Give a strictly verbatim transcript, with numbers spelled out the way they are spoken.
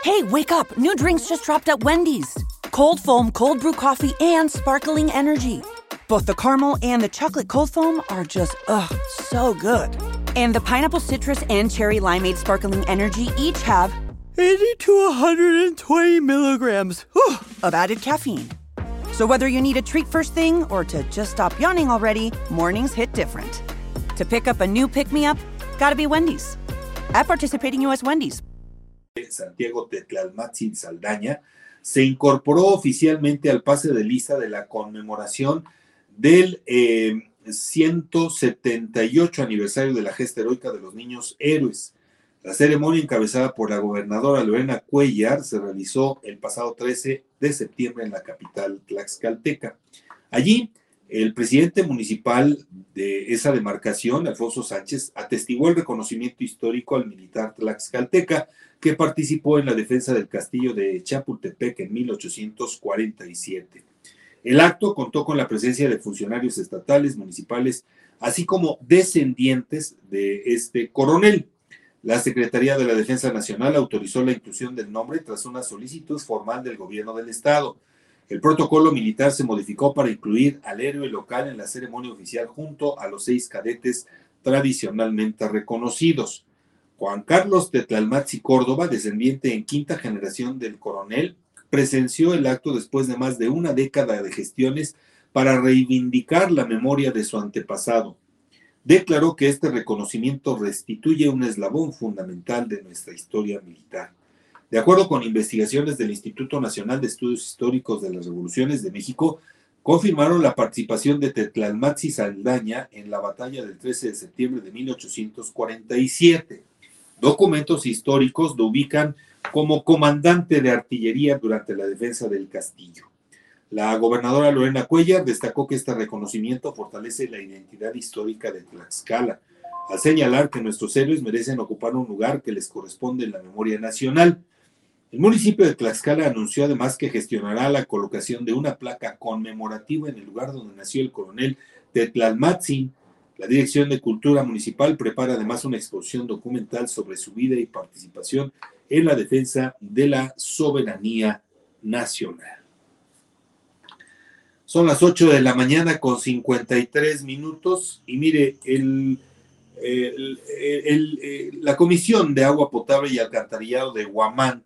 Hey, wake up! New drinks just dropped at Wendy's. Cold foam, cold brew coffee, and sparkling energy. Both the caramel and the chocolate cold foam are just, ugh, so good. And the pineapple citrus and cherry limeade sparkling energy each have eighty to one hundred twenty milligrams whew, of added caffeine. So whether you need a treat first thing or to just stop yawning already, mornings hit different. To pick up a new pick-me-up, gotta be Wendy's. At participating U S Wendy's. Santiago Tetlalmatzin Saldaña se incorporó oficialmente al pase de lista de la conmemoración del eh, ciento setenta y ocho aniversario de la gesta heroica de los niños héroes. La ceremonia, encabezada por la gobernadora Lorena Cuellar, se realizó el pasado trece de septiembre en la capital tlaxcalteca. Allí, el presidente municipal de esa demarcación, Alfonso Sánchez, atestiguó el reconocimiento histórico al militar tlaxcalteca que participó en la defensa del castillo de Chapultepec en mil ochocientos cuarenta y siete. El acto contó con la presencia de funcionarios estatales, municipales, así como descendientes de este coronel. La Secretaría de la Defensa Nacional autorizó la inclusión del nombre tras una solicitud formal del gobierno del estado. El protocolo militar se modificó para incluir al héroe local en la ceremonia oficial junto a los seis cadetes tradicionalmente reconocidos. Juan Carlos Tetlalmatzi Córdoba, descendiente en quinta generación del coronel, presenció el acto después de más de una década de gestiones para reivindicar la memoria de su antepasado. Declaró que este reconocimiento restituye un eslabón fundamental de nuestra historia militar. De acuerdo con investigaciones del Instituto Nacional de Estudios Históricos de las Revoluciones de México, confirmaron la participación de Tetlalmatzi Saldaña en la batalla del trece de septiembre de mil ochocientos cuarenta y siete. Documentos históricos lo ubican como comandante de artillería durante la defensa del castillo. La gobernadora Lorena Cuellar destacó que este reconocimiento fortalece la identidad histórica de Tlaxcala, al señalar que nuestros héroes merecen ocupar un lugar que les corresponde en la memoria nacional. El municipio de Tlaxcala anunció además que gestionará la colocación de una placa conmemorativa en el lugar donde nació el coronel Tetlalmatzi. La Dirección de Cultura Municipal prepara además una exposición documental sobre su vida y participación en la defensa de la soberanía nacional. Son las ocho de la mañana con cincuenta y tres minutos y mire, el, el, el, el, la Comisión de Agua Potable y Alcantarillado de Huamantla